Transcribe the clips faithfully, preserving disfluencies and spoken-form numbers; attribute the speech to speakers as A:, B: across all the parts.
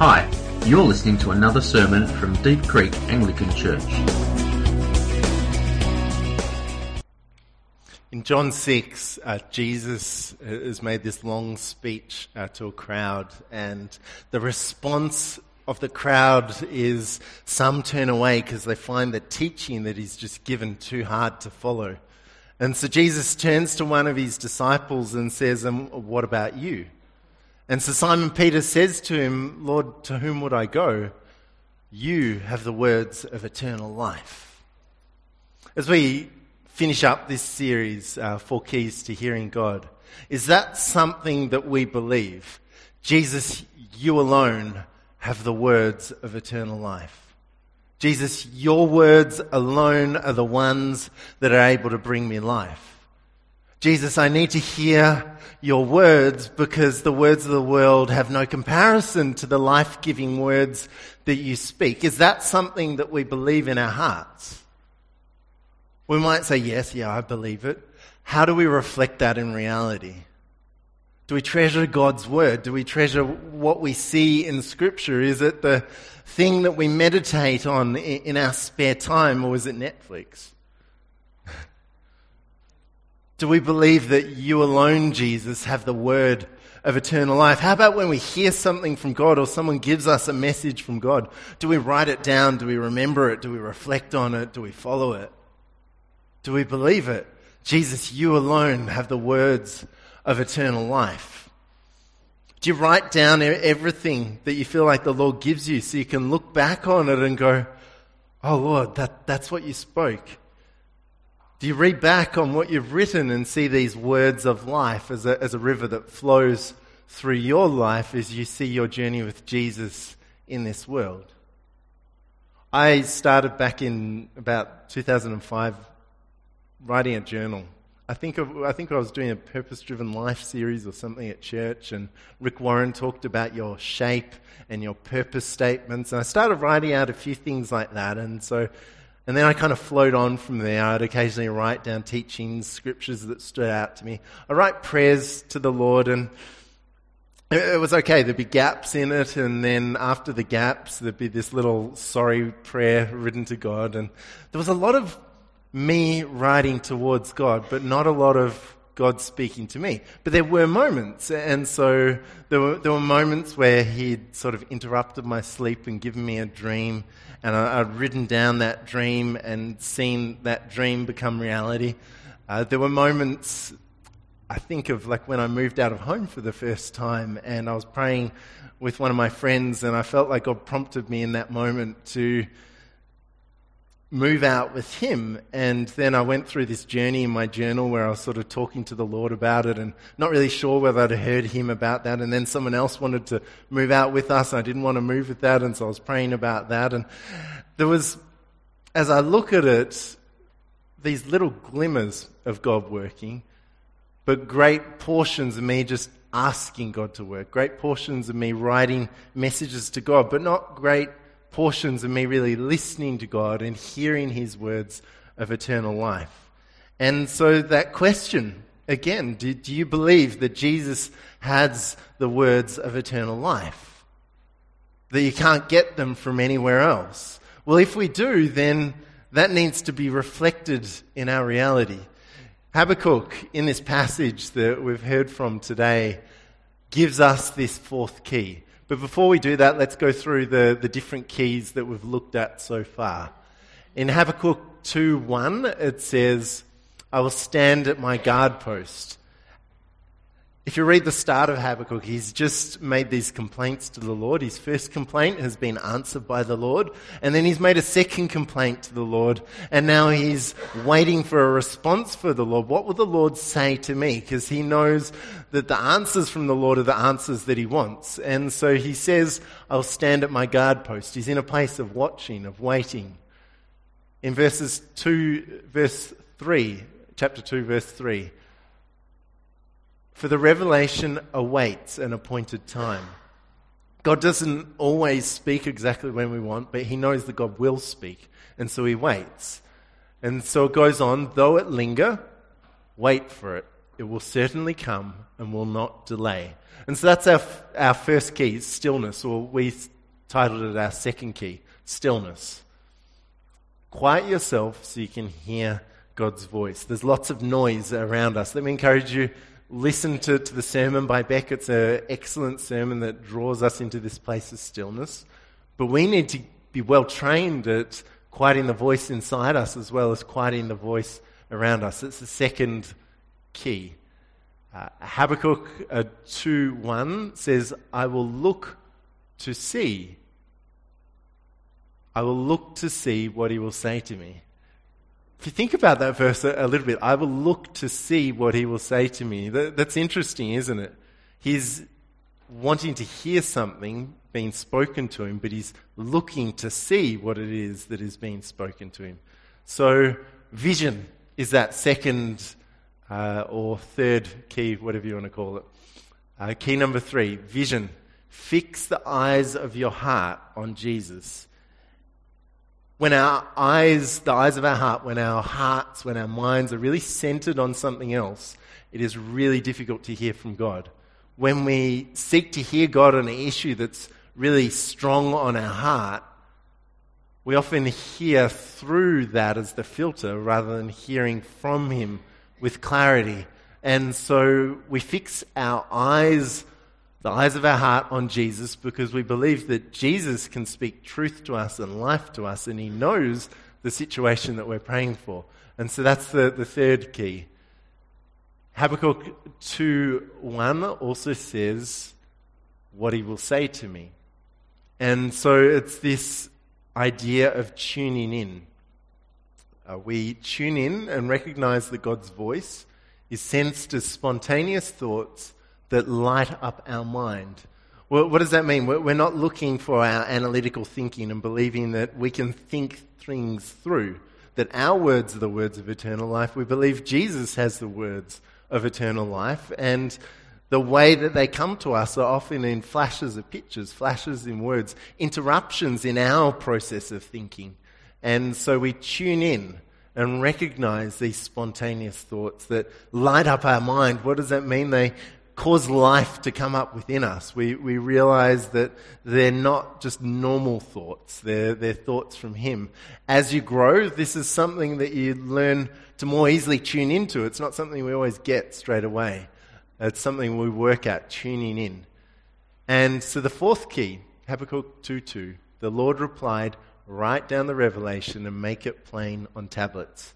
A: Hi, you're listening to another sermon from Deep Creek Anglican Church.
B: In John six, uh, Jesus has made this long speech uh, to a crowd, and the response of the crowd is some turn away because they find the teaching that he's just given too hard to follow. And so Jesus turns to one of his disciples and says, um, what about you? And so Simon Peter says to him, Lord, to whom would I go? You have the words of eternal life. As we finish up this series, uh, Four Keys to Hearing God, is that something that we believe? Jesus, you alone have the words of eternal life. Jesus, your words alone are the ones that are able to bring me life. Jesus, I need to hear your words because the words of the world have no comparison to the life-giving words that you speak. Is that something that we believe in our hearts? We might say, yes, yeah, I believe it. How do we reflect that in reality? Do we treasure God's word? Do we treasure what we see in Scripture? Is it the thing that we meditate on in our spare time, or is it Netflix? Do we believe that you alone, Jesus, have the word of eternal life? How about when we hear something from God or someone gives us a message from God? Do we write it down? Do we remember it? Do we reflect on it? Do we follow it? Do we believe it? Jesus, you alone have the words of eternal life. Do you write down everything that you feel like the Lord gives you so you can look back on it and go, oh Lord, that, that's what you spoke? Do you read back on what you've written and see these words of life as a, as a river that flows through your life as you see your journey with Jesus in this world? I started back in about two thousand five writing a journal. I think of, I think I was doing a purpose-driven life series or something at church, and Rick Warren talked about your shape and your purpose statements, and I started writing out a few things like that, and so and then I kind of flowed on from there. I'd occasionally write down teachings, scriptures that stood out to me. I write prayers to the Lord, and it was okay. There'd be gaps in it, and then after the gaps, there'd be this little sorry prayer written to God, and there was a lot of me writing towards God, but not a lot of God speaking to me. But there were moments, and so there were there were moments where He'd sort of interrupted my sleep and given me a dream, and I, I'd written down that dream and seen that dream become reality. Uh, there were moments, I think of like when I moved out of home for the first time, and I was praying with one of my friends, and I felt like God prompted me in that moment to move out with him. And then I went through this journey in my journal where I was sort of talking to the Lord about it and not really sure whether I'd heard him about that. And then someone else wanted to move out with us, and I didn't want to move with that, and so I was praying about that. And there was, as I look at it, these little glimmers of God working, but great portions of me just asking God to work, great portions of me writing messages to God, but not great portions of me really listening to God and hearing His words of eternal life. And so that question, again, do, do you believe that Jesus has the words of eternal life? That you can't get them from anywhere else? Well, if we do, then that needs to be reflected in our reality. Habakkuk, in this passage that we've heard from today, gives us this fourth key. But before we do that, let's go through the, the different keys that we've looked at so far. In Habakkuk two one, it says, I will stand at my guard post. If you read the start of Habakkuk, he's just made these complaints to the Lord. His first complaint has been answered by the Lord, and then he's made a second complaint to the Lord, and now he's waiting for a response for the Lord. What will the Lord say to me? Because he knows that the answers from the Lord are the answers that he wants. And so he says, I'll stand at my guard post. He's in a place of watching, of waiting. In verses two, verse three, chapter two, verse three, for the revelation awaits an appointed time. God doesn't always speak exactly when we want, but he knows that God will speak, and so he waits. And so it goes on, though it linger, wait for it. It will certainly come and will not delay. And so that's our, our first key, stillness, or we titled it our second key, stillness. Quiet yourself so you can hear God's voice. There's lots of noise around us. Let me encourage you, listen to, to the sermon by Beck. It's an excellent sermon that draws us into this place of stillness. But we need to be well trained at quieting the voice inside us as well as quieting the voice around us. It's the second key. Uh, Habakkuk uh, two one says, I will look to see. I will look to see what he will say to me. If you think about that verse a, a little bit, I will look to see what he will say to me. That, that's interesting, isn't it? He's wanting to hear something being spoken to him, but he's looking to see what it is that is being spoken to him. So vision is that second uh, or third key, whatever you want to call it. Uh, key number three, vision. Fix the eyes of your heart on Jesus. When our eyes, the eyes of our heart, when our hearts, when our minds are really centered on something else, it is really difficult to hear from God. When we seek to hear God on an issue that's really strong on our heart, we often hear through that as the filter rather than hearing from Him with clarity. And so we fix our eyes, the eyes of our heart on Jesus, because we believe that Jesus can speak truth to us and life to us, and He knows the situation that we're praying for. And so that's the, the third key. Habakkuk two one also says what He will say to me. And so it's this idea of tuning in. Uh, we tune in and recognize that God's voice is sensed as spontaneous thoughts that light up our mind. Well, what does that mean? We're, we're not looking for our analytical thinking and believing that we can think things through, that our words are the words of eternal life. We believe Jesus has the words of eternal life, and the way that they come to us are often in flashes of pictures, flashes in words, interruptions in our process of thinking. And so we tune in and recognize these spontaneous thoughts that light up our mind. What does that mean? They cause life to come up within us. We we realize that they're not just normal thoughts. They're, they're thoughts from Him. As you grow, this is something that you learn to more easily tune into. It's not something we always get straight away. It's something we work at, tuning in. And so the fourth key, Habakkuk two two, the Lord replied, write down the revelation and make it plain on tablets.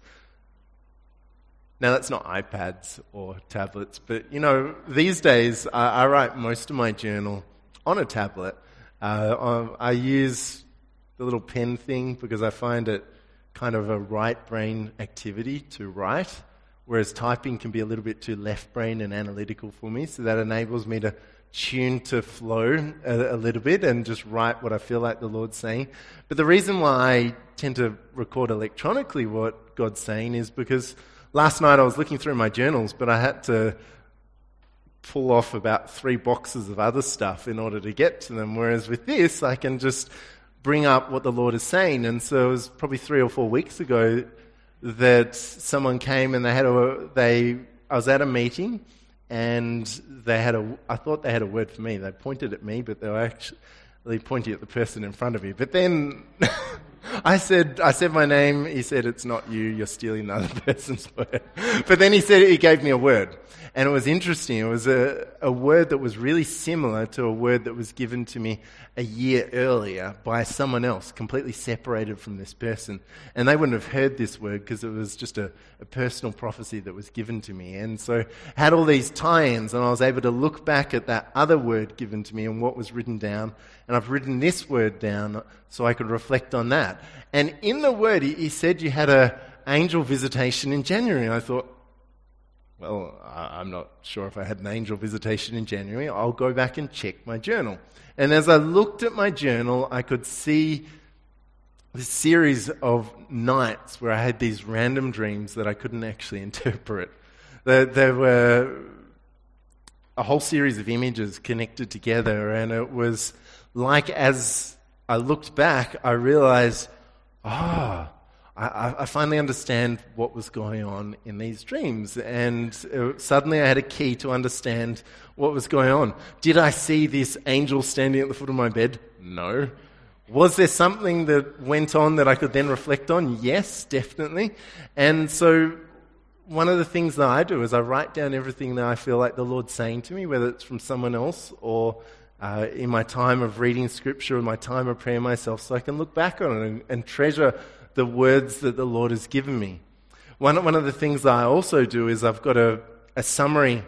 B: Now, that's not iPads or tablets, but, you know, these days I, I write most of my journal on a tablet. Uh, I use the little pen thing because I find it kind of a right brain activity to write, whereas typing can be a little bit too left brain and analytical for me, so that enables me to tune to flow a, a little bit and just write what I feel like the Lord's saying. But the reason why I tend to record electronically what God's saying is because last night I was looking through my journals, but I had to pull off about three boxes of other stuff in order to get to them, whereas with this I can just bring up what the Lord is saying. And so it was probably three or four weeks ago that someone came and they had a, they, I was at a meeting and they had a, I thought they had a word for me. They pointed at me, but they were actually pointing at the person in front of me. But then I said, I said my name. He said, it's not you. You're stealing the other person's word. But then he said, he gave me a word. And it was interesting. It was a, a word that was really similar to a word that was given to me a year earlier by someone else, completely separated from this person. And they wouldn't have heard this word because it was just a, a personal prophecy that was given to me. And so I had all these tie-ins, and I was able to look back at that other word given to me and what was written down. And I've written this word down so I could reflect on that. And in the word, he, he said you had an angel visitation in January. And I thought, well, I'm not sure if I had an angel visitation in January. I'll go back and check my journal. And as I looked at my journal, I could see this series of nights where I had these random dreams that I couldn't actually interpret. There, there were a whole series of images connected together, and it was like as I looked back, I realized, oh, I, I finally understand what was going on in these dreams. And uh, suddenly I had a key to understand what was going on. Did I see this angel standing at the foot of my bed? No. Was there something that went on that I could then reflect on? Yes, definitely. And so one of the things that I do is I write down everything that I feel like the Lord's saying to me, whether it's from someone else or uh, in my time of reading Scripture or my time of prayer myself, so I can look back on it and, and treasure the words that the Lord has given me. One, one of the things that I also do is I've got a, a summary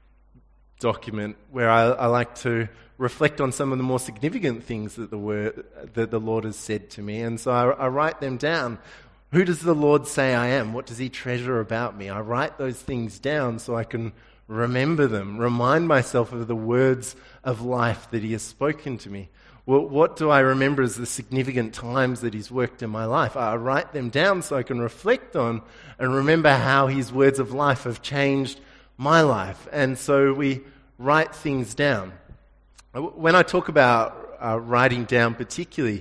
B: document where I, I like to reflect on some of the more significant things that the word that the Lord has said to me, and so I, I write them down. Who does the Lord say I am? What does He treasure about me? I write those things down so I can remember them, remind myself of the words of life that He has spoken to me. Well, what do I remember as the significant times that He's worked in my life? I write them down so I can reflect on and remember how His words of life have changed my life. And so we write things down. When I talk about uh, writing down particularly,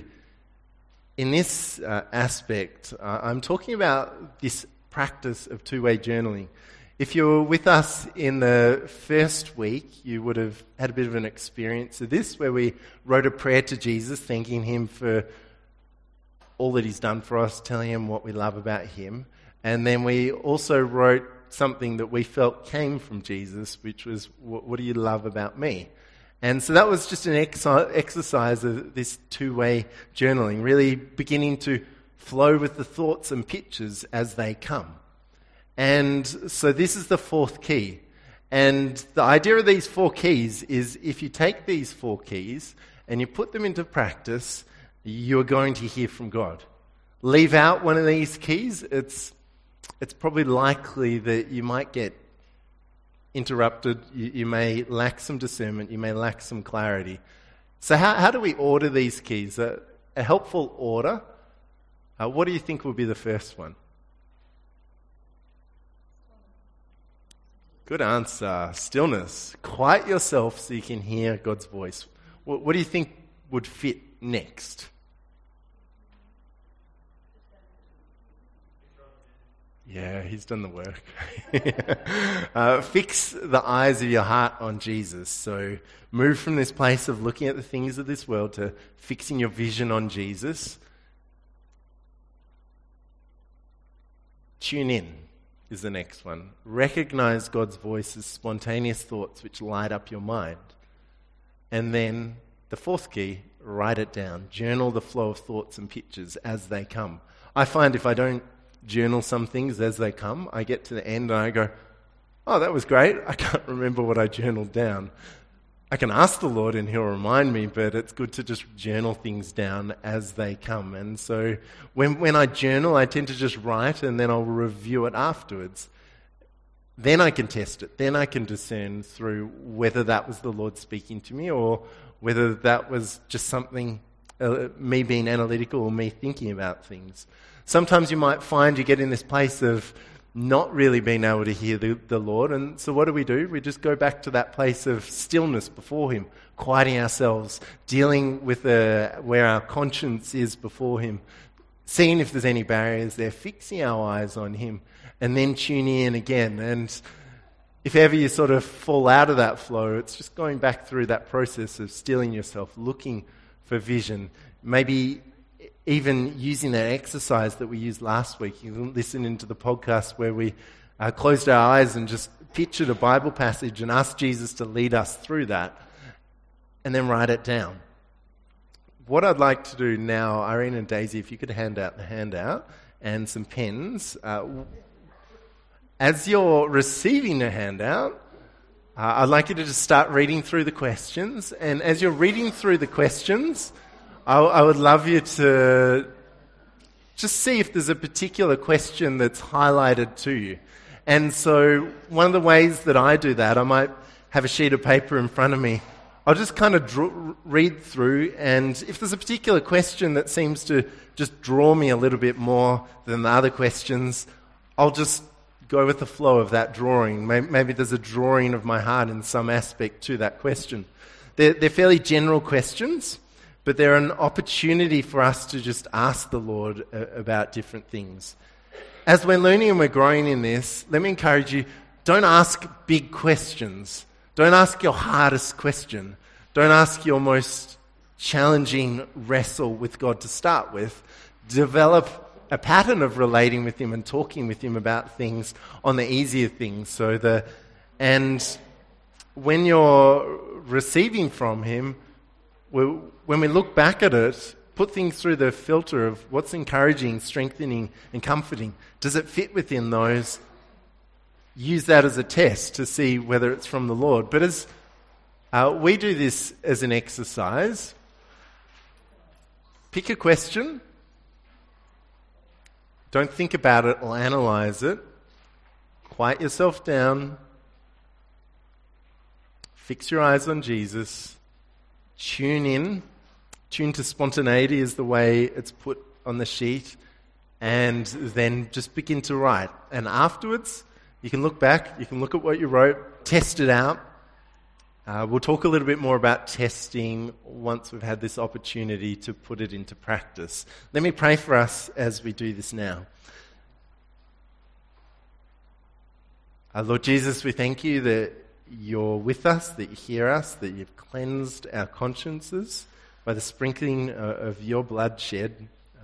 B: in this uh, aspect, uh, I'm talking about this practice of two-way journaling. If you were with us in the first week, you would have had a bit of an experience of this, where we wrote a prayer to Jesus, thanking Him for all that He's done for us, telling Him what we love about Him. And then we also wrote something that we felt came from Jesus, which was, what do you love about me? And so that was just an ex- exercise of this two-way journaling, really beginning to flow with the thoughts and pictures as they come. And so this is the fourth key. And the idea of these four keys is if you take these four keys and you put them into practice, you are going to hear from God. Leave out one of these keys, it's it's probably likely that you might get interrupted, you, you may lack some discernment, you may lack some clarity. So how, how do we order these keys? A, a helpful order, uh, what do you think would be the first one? Good answer. Stillness. Quiet yourself so you can hear God's voice. What, what do you think would fit next? Yeah, He's done the work. uh, fix the eyes of your heart on Jesus. So move from this place of looking at the things of this world to fixing your vision on Jesus. Tune in is the next one. Recognize God's voice as spontaneous thoughts which light up your mind. And then the fourth key, write it down. Journal the flow of thoughts and pictures as they come. I find if I don't journal some things as they come, I get to the end and I go, oh, that was great. I can't remember what I journaled down. I can ask the Lord and He'll remind me, but it's good to just journal things down as they come. And so when when I journal, I tend to just write and then I'll review it afterwards. Then I can test it. Then I can discern through whether that was the Lord speaking to me or whether that was just something, uh, me being analytical or me thinking about things. Sometimes you might find you get in this place of not really being able to hear the, the Lord. And so what do we do? We just go back to that place of stillness before Him, quieting ourselves, dealing with the, where our conscience is before Him, seeing if there's any barriers there, fixing our eyes on Him, and then tuning in again. And if ever you sort of fall out of that flow, it's just going back through that process of stilling yourself, looking for vision, maybe even using that exercise that we used last week. You can listen into the podcast where we uh, closed our eyes and just pictured a Bible passage and asked Jesus to lead us through that and then write it down. What I'd like to do now, Irene and Daisy, if you could hand out the handout and some pens. Uh, as you're receiving the handout, uh, I'd like you to just start reading through the questions. And as you're reading through the questions, I, I would love you to just see if there's a particular question that's highlighted to you. And so one of the ways that I do that, I might have a sheet of paper in front of me. I'll just kind of draw, read through, and if there's a particular question that seems to just draw me a little bit more than the other questions, I'll just go with the flow of that drawing. Maybe, maybe there's a drawing of my heart in some aspect to that question. They're, they're fairly general questions, but they're an opportunity for us to just ask the Lord uh, about different things. As we're learning and we're growing in this, let me encourage you, don't ask big questions. Don't ask your hardest question. Don't ask your most challenging wrestle with God to start with. Develop a pattern of relating with Him and talking with Him about things on the easier things. So the and when you're receiving from Him, when we look back at it, put things through the filter of what's encouraging, strengthening, and comforting. Does it fit within those? Use that as a test to see whether it's from the Lord. But as uh, we do this as an exercise, pick a question. Don't think about it or analyze it. Quiet yourself down. Fix your eyes on Jesus. Tune in. Tune to spontaneity is the way it's put on the sheet. And then just begin to write. And afterwards, you can look back. You can look at what you wrote. Test it out. Uh, we'll talk a little bit more about testing once we've had this opportunity to put it into practice. Let me pray for us as we do this now. Uh, Lord Jesus, we thank you that you're with us, that you hear us, that you've cleansed our consciences by the sprinkling uh, of your blood shed. Uh,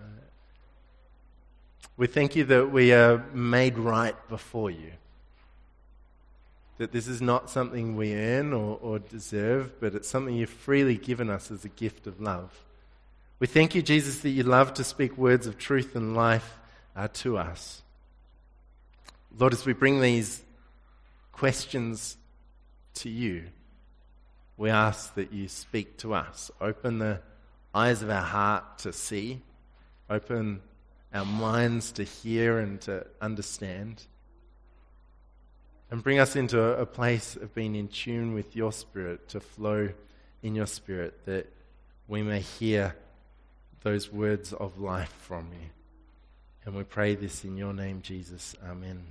B: we thank you that we are made right before you. That this is not something we earn or, or deserve, but it's something you've freely given us as a gift of love. We thank you, Jesus, that you love to speak words of truth and life uh, to us. Lord, as we bring these questions to you, we ask that you speak to us. Open the eyes of our heart to see. Open our minds to hear and to understand. And bring us into a place of being in tune with your Spirit, to flow in your Spirit, that we may hear those words of life from you. And we pray this in your name, Jesus. Amen.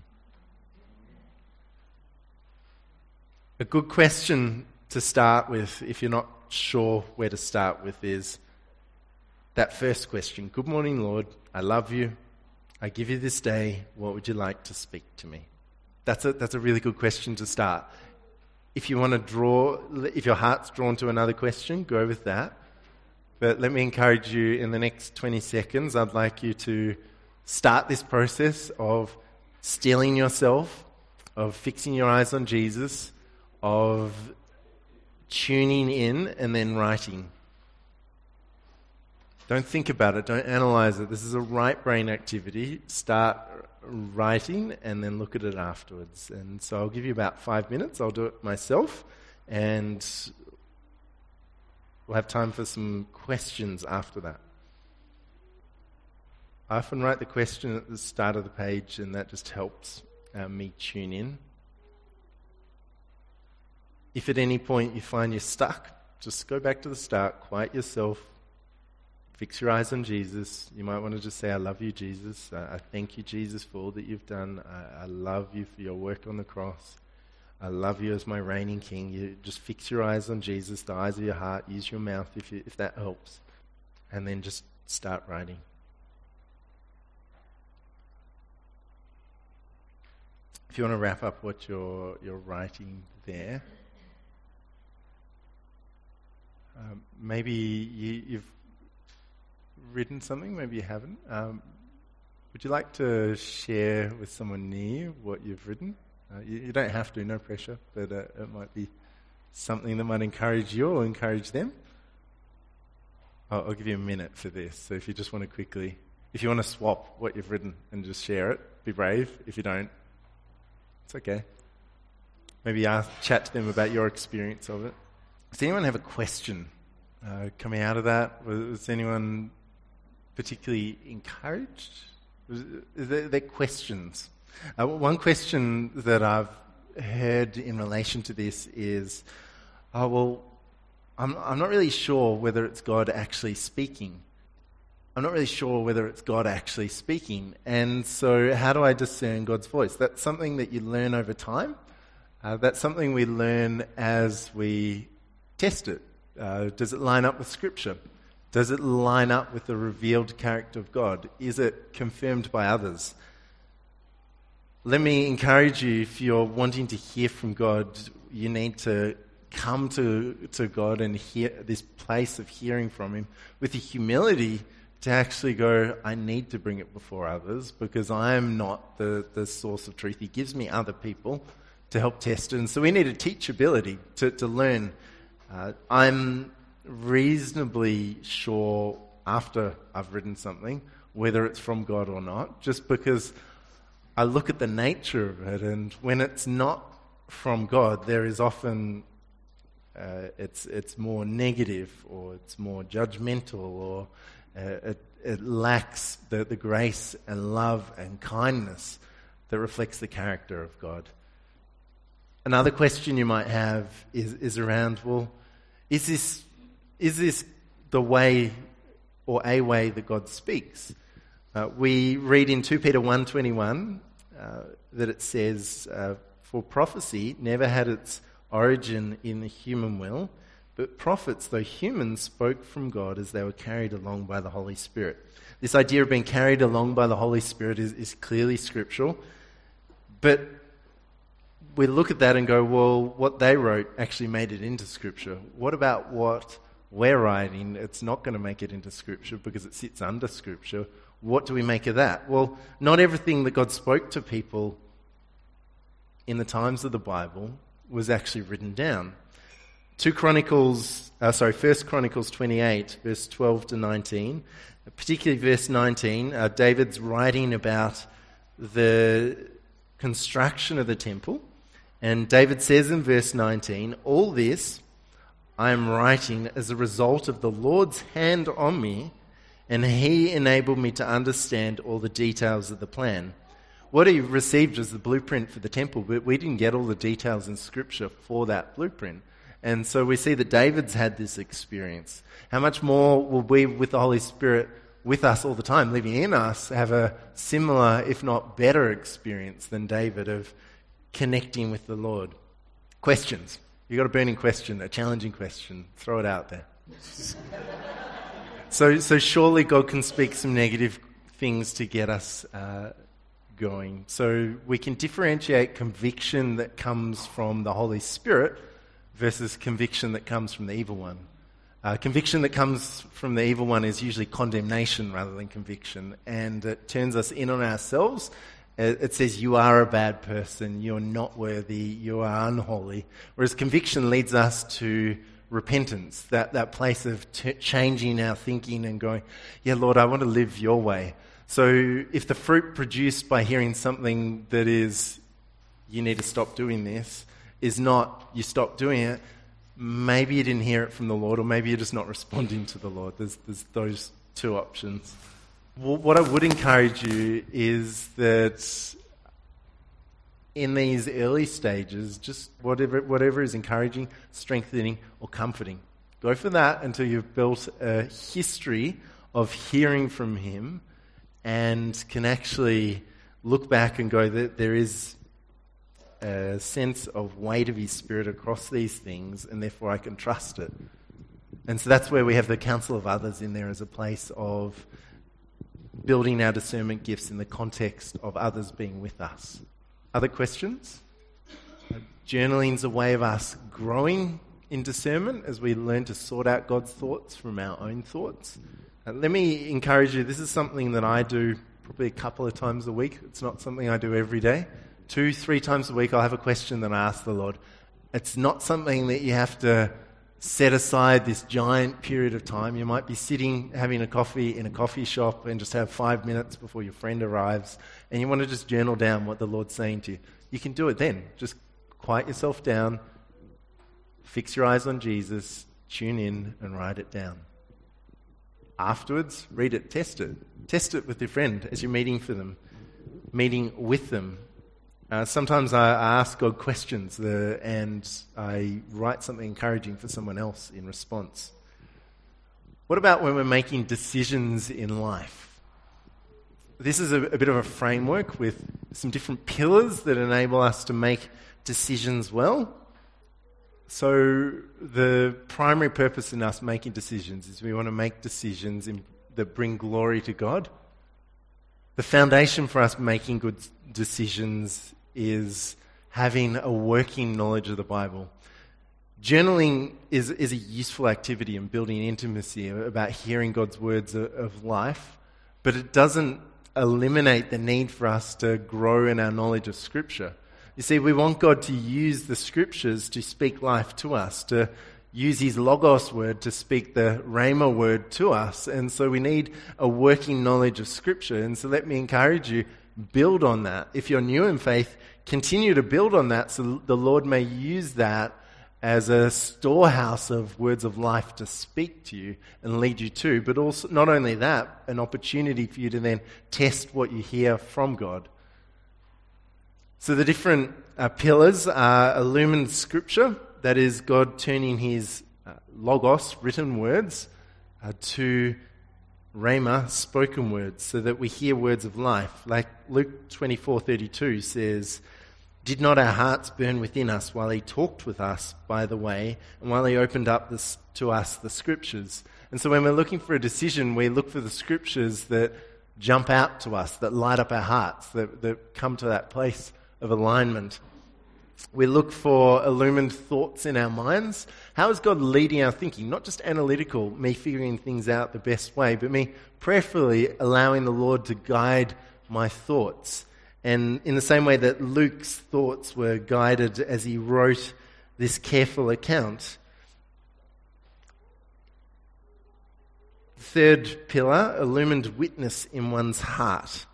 B: A good question to start with, if you're not sure where to start with, is that first question. Good morning, Lord. I love you. I give you this day. What would you like to speak to me? That's a, that's a really good question to start. If you want to draw, if your heart's drawn to another question, go with that. But let me encourage you, in the next twenty seconds, I'd like you to start this process of steeling yourself, of fixing your eyes on Jesus, of tuning in and then writing. Don't think about it. Don't analyze it. This is a right brain activity. Start writing and then look at it afterwards. And so I'll give you about five minutes. I'll do it myself. And we'll have time for some questions after that. I often write the question at the start of the page, and that just helps uh, me tune in. If at any point you find you're stuck, just go back to the start, quiet yourself, fix your eyes on Jesus. You might want to just say, I love you, Jesus. I, I thank you, Jesus, for all that you've done. I, I love you for your work on the cross. I love you as my reigning King. You just fix your eyes on Jesus, the eyes of your heart. Use your mouth if you, if that helps. And then just start writing. If you want to wrap up what you're, you're writing there, um, maybe you, you've written something, maybe you haven't. Um, would you like to share with someone near what you've written? Uh, you, you don't have to, no pressure, but uh, it might be something that might encourage you or encourage them. I'll, I'll give you a minute for this, so if you just want to quickly, if you want to swap what you've written and just share it, be brave. If you don't, it's okay. Maybe ask, chat to them about your experience of it. Does anyone have a question uh, coming out of that? Was, was anyone particularly encouraged? Was, is there, are there questions? Uh, one question that I've heard in relation to this is, oh, well, I'm, I'm not really sure whether it's God actually speaking. I'm not really sure whether it's God actually speaking. And so how do I discern God's voice? That's something that you learn over time. Uh, that's something we learn as we test it. Uh, does it line up with Scripture? Does it line up with the revealed character of God? Is it confirmed by others? Let me encourage you, if you're wanting to hear from God, you need to come to, to God and hear this place of hearing from Him with the humility to actually go, I need to bring it before others because I am not the, the source of truth. He gives me other people to help test it. And so we need a teachability to, to learn. Uh, I'm reasonably sure after I've written something whether it's from God or not, just because I look at the nature of it, and when it's not from God, there is often uh, it's it's more negative, or it's more judgmental, or uh, it, it lacks the, the grace and love and kindness that reflects the character of God. Another question you might have is, is around, well, is this is this the way or a way that God speaks? Uh, we read in Second Peter one twenty-one uh, that it says, uh, for prophecy never had its origin in the human will, but prophets, though human, spoke from God as they were carried along by the Holy Spirit. This idea of being carried along by the Holy Spirit is, is clearly scriptural, but we look at that and go, well, what they wrote actually made it into Scripture. What about what we're writing? It's not going to make it into Scripture because it sits under Scripture. What do we make of that? Well, not everything that God spoke to people in the times of the Bible was actually written down. Two Chronicles, uh, sorry, First Chronicles twenty-eight, verse twelve to nineteen, particularly verse nineteen, uh, David's writing about the construction of the temple. And David says in verse nineteen, all this I am writing as a result of the Lord's hand on me, and He enabled me to understand all the details of the plan. What He received was the blueprint for the temple, but we didn't get all the details in Scripture for that blueprint. And so we see that David's had this experience. How much more will we, with the Holy Spirit with us all the time, living in us, have a similar, if not better, experience than David of connecting with the Lord? Questions? You got a burning question, a challenging question. Throw it out there. so, so surely God can speak some negative things to get us uh, going. So we can differentiate conviction that comes from the Holy Spirit versus conviction that comes from the evil one. Uh, conviction that comes from the evil one is usually condemnation rather than conviction, and it turns us in on ourselves. It says you are a bad person, you're not worthy, you are unholy. Whereas conviction leads us to repentance, that, that place of t- changing our thinking and going, yeah, Lord, I want to live your way. So if the fruit produced by hearing something that is, you need to stop doing this, is not, you stop doing it, maybe you didn't hear it from the Lord, or maybe you're just not responding to the Lord. There's, there's those two options. What I would encourage you is that in these early stages, just whatever whatever is encouraging, strengthening, or comforting, go for that until you've built a history of hearing from Him and can actually look back and go that there is a sense of weight of His Spirit across these things, and therefore I can trust it. And so that's where we have the counsel of others in there as a place of building our discernment gifts in the context of others being with us. Other questions? Journaling's a way of us growing in discernment as we learn to sort out God's thoughts from our own thoughts. Uh, let me encourage you, this is something that I do probably a couple of times a week. It's not something I do every day. Two, three times a week I'll have a question that I ask the Lord. It's not something that you have to set aside this giant period of time. You might be sitting having a coffee in a coffee shop and just have five minutes before your friend arrives, and you want to just journal down what the Lord's saying to you. You can do it then. Just quiet yourself down, fix your eyes on Jesus, tune in and write it down. Afterwards, read it, test it. Test it with your friend as you're meeting for them, meeting with them. Uh, sometimes I ask God questions uh, and I write something encouraging for someone else in response. What about when we're making decisions in life? This is a, a bit of a framework with some different pillars that enable us to make decisions well. So the primary purpose in us making decisions is we want to make decisions in, that bring glory to God. The foundation for us making good decisions is having a working knowledge of the Bible. Journaling is, is a useful activity in building intimacy about hearing God's words of, of life, but it doesn't eliminate the need for us to grow in our knowledge of Scripture. You see, we want God to use the Scriptures to speak life to us, to use His Logos word to speak the Rhema word to us. And so we need a working knowledge of Scripture. And so let me encourage you, build on that. If you're new in faith, continue to build on that so the Lord may use that as a storehouse of words of life to speak to you and lead you to. But also, not only that, an opportunity for you to then test what you hear from God. So the different uh, pillars are illumined Scripture, that is God turning His uh, Logos, written words, uh, to Rhema, spoken words, so that we hear words of life. Like Luke twenty-four thirty-two says, "Did not our hearts burn within us while He talked with us by the way, and while He opened up this, to us the Scriptures?" And so when we're looking for a decision, we look for the Scriptures that jump out to us, that light up our hearts, that, that come to that place of alignment. We look for illumined thoughts in our minds. How is God leading our thinking? Not just analytical, me figuring things out the best way, but me prayerfully allowing the Lord to guide my thoughts. And in the same way that Luke's thoughts were guided as he wrote this careful account. Third pillar, illumined witness in one's heart.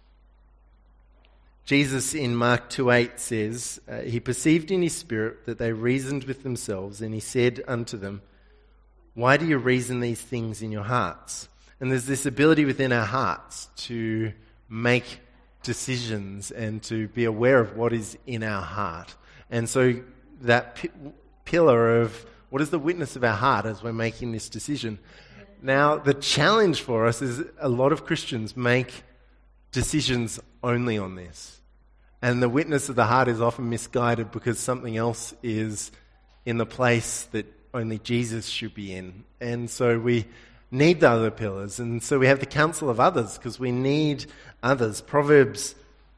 B: Jesus in Mark two eight says, uh, "He perceived in his spirit that they reasoned with themselves, and he said unto them, why do you reason these things in your hearts?" And there's this ability within our hearts to make decisions and to be aware of what is in our heart. And so that p- pillar of what is the witness of our heart as we're making this decision. Now, the challenge for us is a lot of Christians make decisions only on this. And the witness of the heart is often misguided because something else is in the place that only Jesus should be in. And so we need the other pillars. And so we have the counsel of others because we need others. Proverbs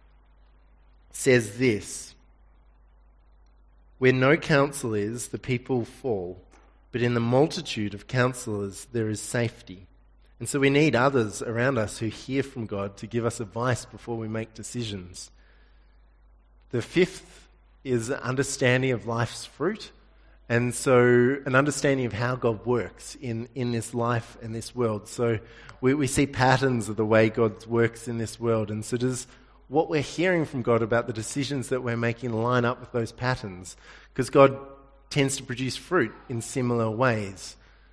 B: says this, "Where no counsel is, the people fall, but in the multitude of counselors there is safety." And so we need others around us who hear from God to give us advice before we make decisions. The fifth is an understanding of life's fruit. And so an understanding of how God works in, in this life and this world. So we, we see patterns of the way God works in this world. And so does what we're hearing from God about the decisions that we're making line up with those patterns? Because God tends to produce fruit in similar ways.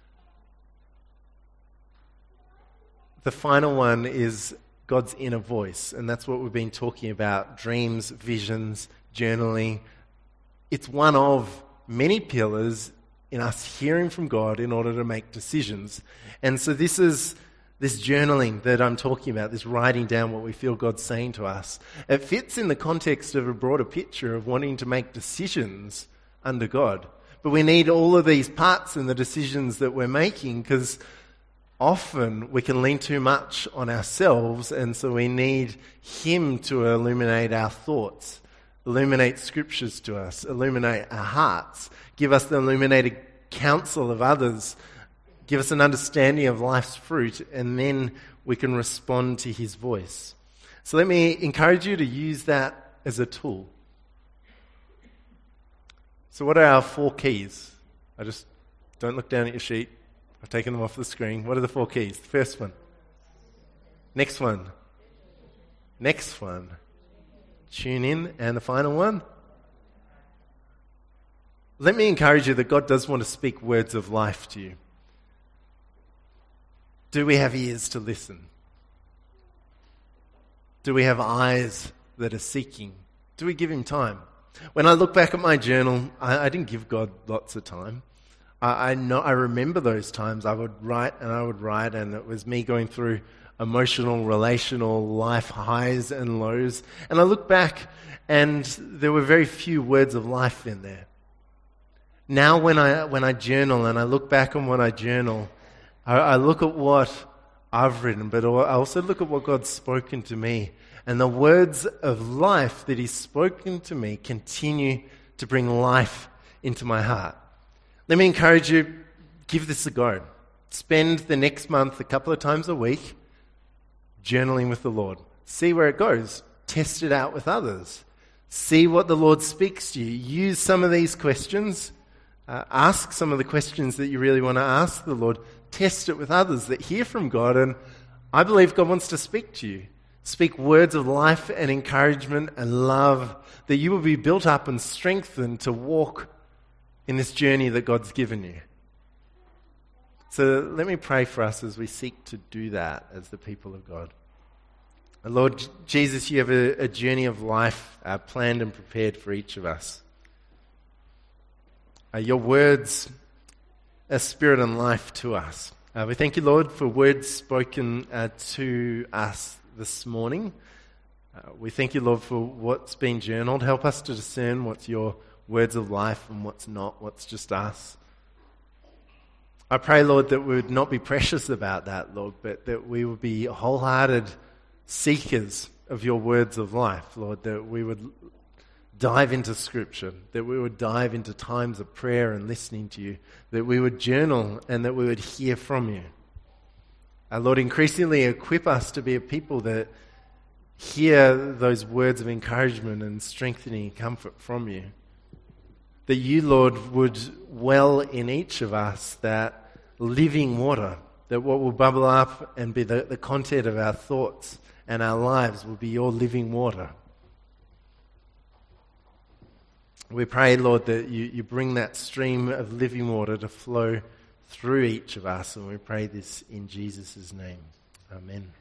B: The final one is God's inner voice, and that's what we've been talking about, dreams, visions, journaling. It's one of many pillars in us hearing from God in order to make decisions. And so this is this journaling that I'm talking about, this writing down what we feel God's saying to us. It fits in the context of a broader picture of wanting to make decisions under God. But we need all of these parts in the decisions that we're making because often we can lean too much on ourselves, and so we need Him to illuminate our thoughts, illuminate Scriptures to us, illuminate our hearts, give us the illuminated counsel of others, give us an understanding of life's fruit, and then we can respond to His voice. So let me encourage you to use that as a tool. So what are our four keys? I just don't look down at your sheet. I've taken them off the screen. What are the four keys? The first one. Next one. Next one. Tune in. And the final one. Let me encourage you that God does want to speak words of life to you. Do we have ears to listen? Do we have eyes that are seeking? Do we give Him time? When I look back at my journal, I, I didn't give God lots of time. I know. I remember those times I would write and I would write, and it was me going through emotional, relational life highs and lows. And I look back, and there were very few words of life in there. Now when I when I journal and I look back on what I journal, I, I look at what I've written, but I also look at what God's spoken to me. And the words of life that He's spoken to me continue to bring life into my heart. Let me encourage you, give this a go. Spend the next month a couple of times a week journaling with the Lord. See where it goes. Test it out with others. See what the Lord speaks to you. Use some of these questions. Uh, ask some of the questions that you really want to ask the Lord. Test it with others that hear from God. And I believe God wants to speak to you. Speak words of life and encouragement and love, that you will be built up and strengthened to walk in this journey that God's given you. So let me pray for us as we seek to do that as the people of God. Lord Jesus, you have a, a journey of life uh, planned and prepared for each of us. Uh, your words are spirit and life to us. Uh, we thank you, Lord, for words spoken uh, to us this morning. Uh, we thank you, Lord, for what's been journaled. Help us to discern what's your words of life and what's not, what's just us. I pray, Lord, that we would not be precious about that, Lord, but that we would be wholehearted seekers of your words of life, Lord, that we would dive into Scripture, that we would dive into times of prayer and listening to you, that we would journal and that we would hear from you. Uh, Lord, increasingly equip us to be a people that hear those words of encouragement and strengthening and comfort from you. That you, Lord, would well in each of us that living water, that what will bubble up and be the, the content of our thoughts and our lives will be your living water. We pray, Lord, that you, you bring that stream of living water to flow through each of us, and we pray this in Jesus' name. Amen.